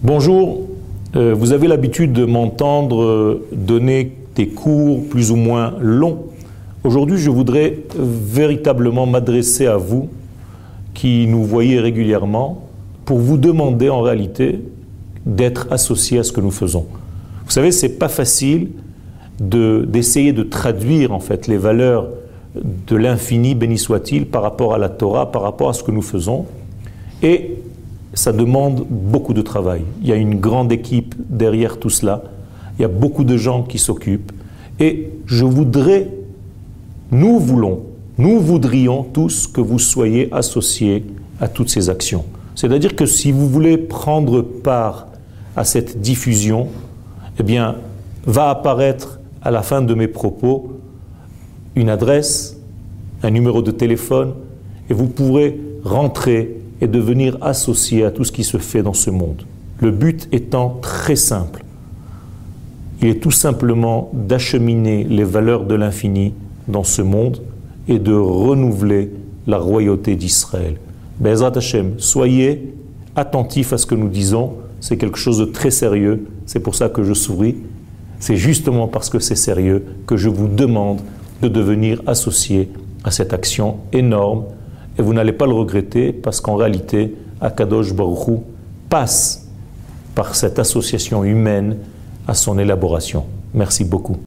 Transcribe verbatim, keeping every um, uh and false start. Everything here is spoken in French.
Bonjour, euh, vous avez l'habitude de m'entendre euh, donner des cours plus ou moins longs. Aujourd'hui, je voudrais véritablement m'adresser à vous qui nous voyez régulièrement pour vous demander en réalité d'être associé à ce que nous faisons. Vous savez, c'est pas facile de, d'essayer de traduire en fait les valeurs de l'infini, béni soit-il, par rapport à la Torah, par rapport à ce que nous faisons. Et ça demande beaucoup de travail. Il y a une grande équipe derrière tout cela. Il y a beaucoup de gens qui s'occupent. Et je voudrais, nous voulons, nous voudrions tous que vous soyez associés à toutes ces actions. C'est-à-dire que si vous voulez prendre part à cette diffusion, eh bien, va apparaître à la fin de mes propos une adresse, un numéro de téléphone, et vous pourrez rentrer et devenir associé à tout ce qui se fait dans ce monde. Le but étant très simple. Il est tout simplement d'acheminer les valeurs de l'infini dans ce monde et de renouveler la royauté d'Israël. Be'ezrat Hashem, soyez attentifs à ce que nous disons, c'est quelque chose de très sérieux, c'est pour ça que je souris. C'est justement parce que c'est sérieux que je vous demande de devenir associé à cette action énorme. Et vous n'allez pas le regretter parce qu'en réalité, Akadosh Baruch Hu passe par cette association humaine à son élaboration. Merci beaucoup.